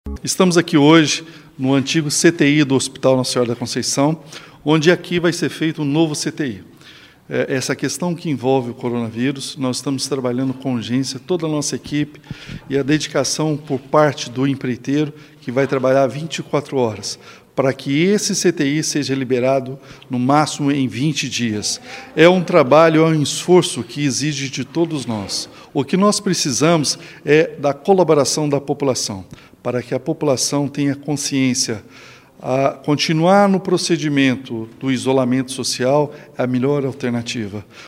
Estamos aqui hoje no antigo CTI do Hospital Nossa Senhora da Conceição, onde aqui vai ser feito um novo CTI. Essa questão que envolve o coronavírus, nós estamos trabalhando com urgência, toda a nossa equipe, e a dedicação por parte do empreiteiro, que vai trabalhar 24 horas, para que esse CTI seja liberado no máximo em 20 dias. É um trabalho, é um esforço que exige de todos nós. O que nós precisamos é da colaboração da população, para que a população tenha consciência. Continuar no procedimento do isolamento social é a melhor alternativa.